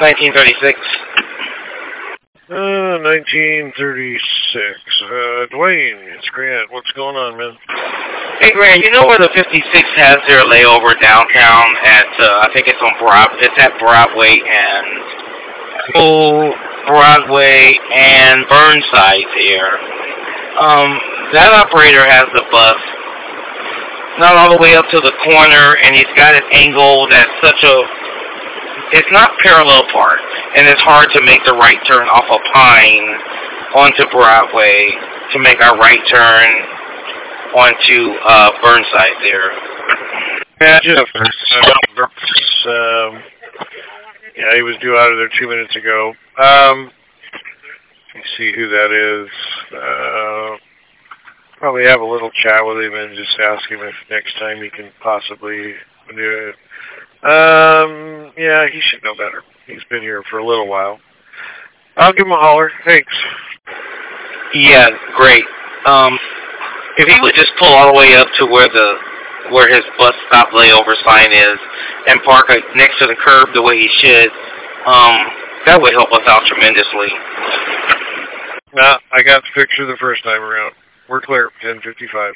1936. 1936. Dwayne, it's Grant. What's going on, man? Hey, Grant, you know where the 56 has their layover downtown at, I think it's on it's at Broadway and Burnside there. That operator has the bus not all the way up to the corner, and he's got it angled at it's not parallel park, and it's hard to make the right turn off of Pine onto Broadway to make our right turn onto Burnside there. Yeah, yeah, he was due out of there 2 minutes ago. Let's see who that is. Probably have a little chat with him and just ask him if next time he can possibly do it. Yeah, he should know better. He's been here for a little while. I'll give him a holler. Thanks. Yeah, great. If he would just pull all the way up to where his bus stop layover sign is and park next to the curb the way he should, that would help us out tremendously. Nah, I got the picture the first time around. We're clear. 10:55.